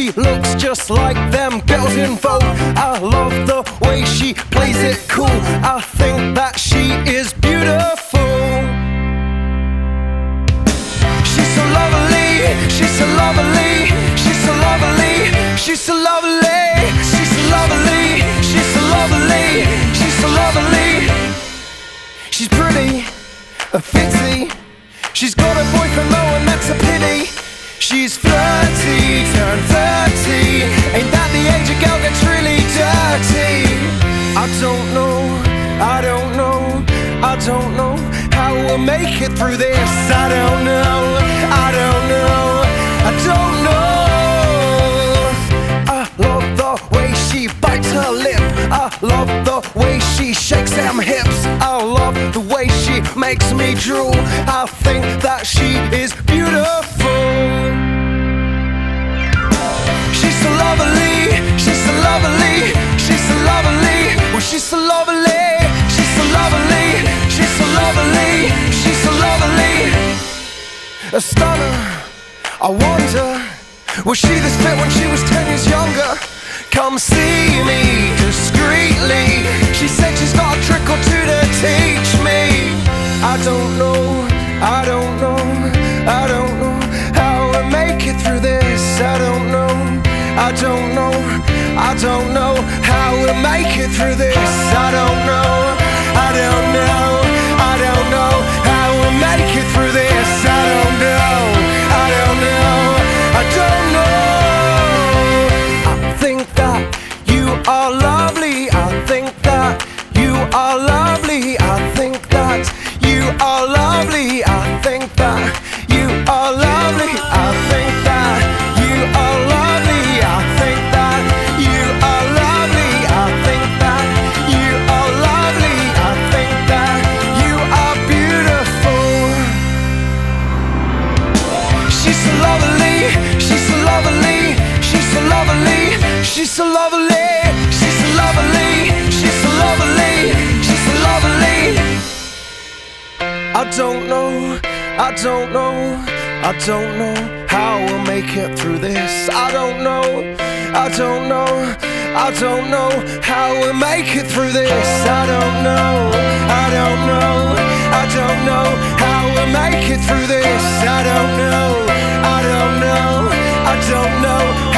She looks just like them girls in Vogue. I love the way she plays it cool. I think that she is beautiful. She's so lovely, she's so lovely, she's so lovely, she's so lovely, she's so lovely, she's so lovely, she's so lovely. She's pretty, fitzy. She's got a boyfriend though, and that's a pity. She's flirty, turned 30. Ain't that the age a girl gets really dirty? I don't know, I don't know, I don't know how we'll make it through this. I don't know, I don't know, I don't know. I love the way she bites her lip. I love the way she shakes them hips. I love the way she makes me drool. I think that she is beautiful. She's so lovely, she's so lovely, she's so lovely. Well, she's so lovely, she's so lovely, she's so lovely, she's so lovely. A stunner, I wonder, was she this fit when she was 10 years younger? Come see me discreetly. She said she's got a trick or two to teach me. I don't know, I don't know, I don't know how we'll make it through this. I don't know, I don't know, I don't know how we'll make it through this. I don't know, I don't know, I don't know how we'll make it through this. I don't know, I don't know, I don't know. I think that you are lovely. I think that you are lovely. I think that you are lovely. I think that you are lovely. I think that you are lovely. I think that you are lovely. I think that you are lovely. I think that you are beautiful. She's so lovely, she's so lovely, she's so lovely, she's so lovely, she's so lovely, she's so lovely, she's so lovely. I don't know, I don't know, I don't know how we'll make it through this. I don't know, I don't know, I don't know how we'll make it through this. I don't know, I don't know, I don't know how we'll make it through this. I don't know, I don't know, I don't know